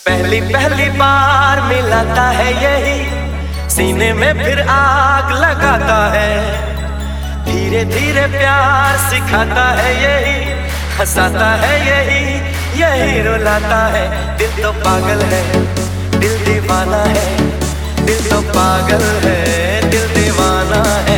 पहली पहली बार मिलाता है यही, सीने में फिर आग लगाता है। धीरे धीरे प्यार सिखाता है यही, हंसाता है यही, यही रुलाता है। दिल तो पागल है, दिल दीवाना है, दिल तो पागल है, दिल दीवाना है।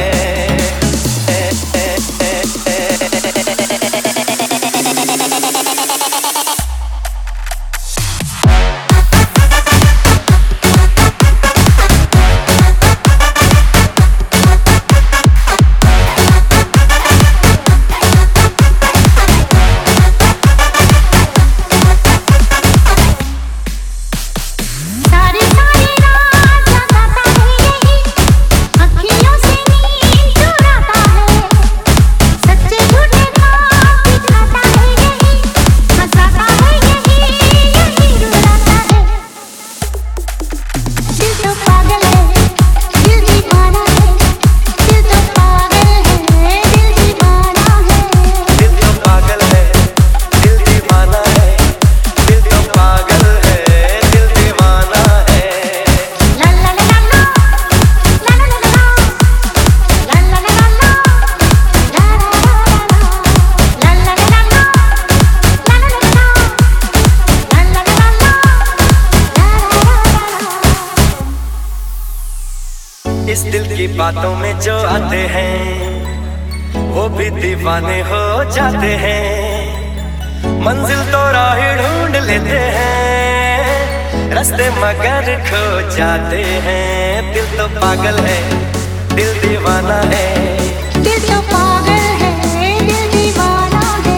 इस दिल की बातों में जो आते हैं वो भी दीवाने हो जाते हैं। मंजिल तो राह ढूंढ लेते हैं, रास्ते मगर खो जाते हैं। दिल तो पागल है, दिल दीवाना है, दिल तो पागल है, दिल दीवाना है।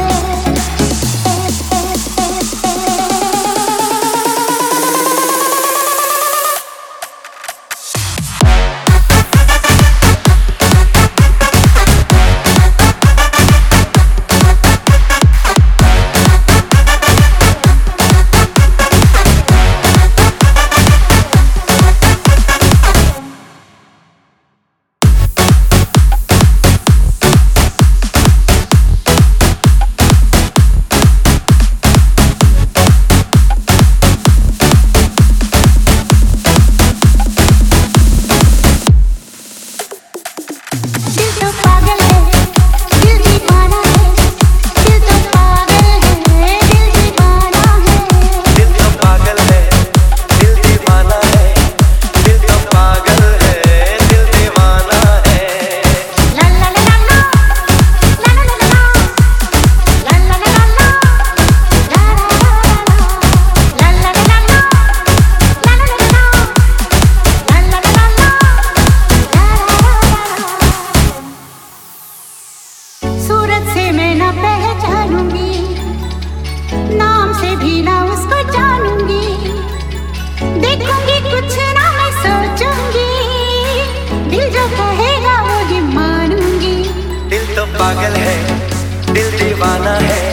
नाम से भी ना उसको जानूंगी, देखूंगी कुछ ना मैं सोचूंगी, दिल जो कहेगा वो ही मानूंगी। दिल तो पागल है, दिल दीवाना है।